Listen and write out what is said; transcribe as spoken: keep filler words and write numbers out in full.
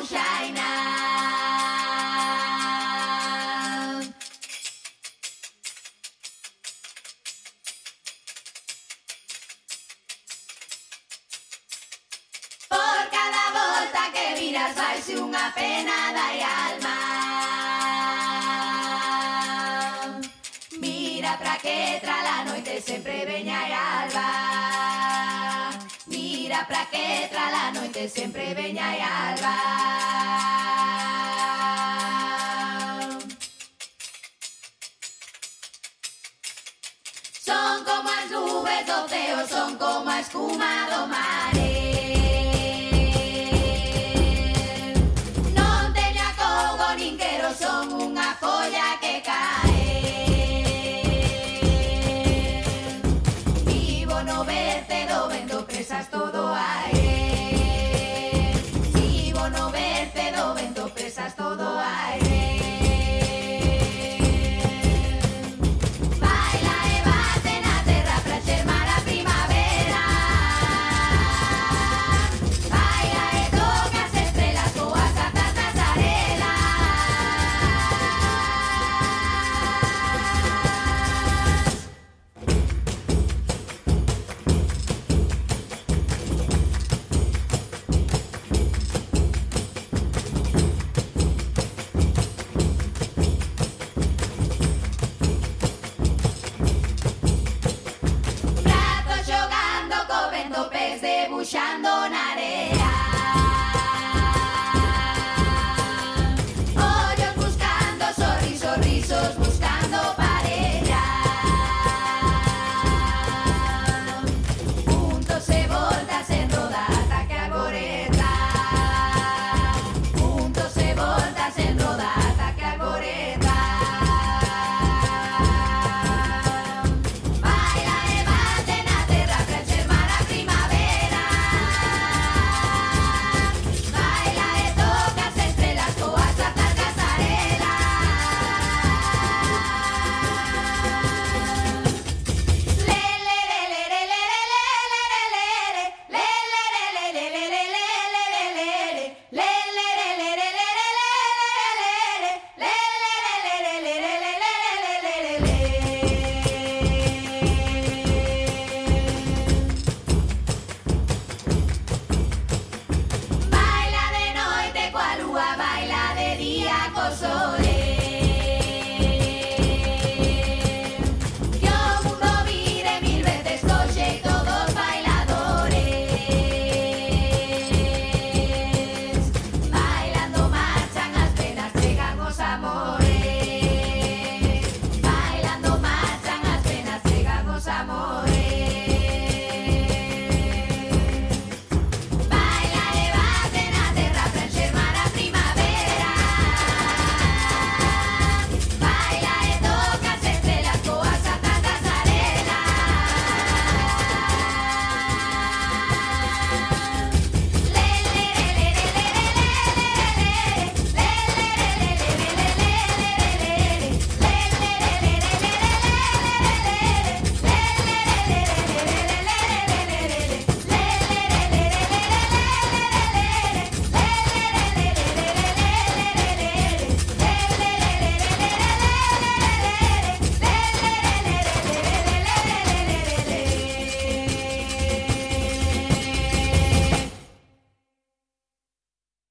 buxaina. Por cada volta que viras vaise unha pena dai alma. Mira pra que tra la noite sempre veña e alba. Mira pra que tra la noite sempre veña e alba. Son como as nubes do ceo, son como a espuma do mare. Non teño acougo nin quero, son unha folla que cae. Vivo no verte do vento, presas todo aire. Vivo no verte do vento, presas todo aire. Baila e bate na terra pra chamar a primavera. Baila e toca as estrelas coas cartas nas arelas. Prato xogando co vento, pés debuxando na area. Ollos buscando sorrisos, risos